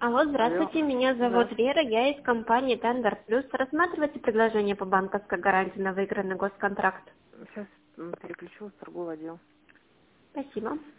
Алло, Алло. здравствуйте, меня зовут Да. Вера, я из компании Tender Plus. Рассматривайте предложение по банковской гарантии на выигранный госконтракт. Сейчас переключилась в торговый отдел. Спасибо.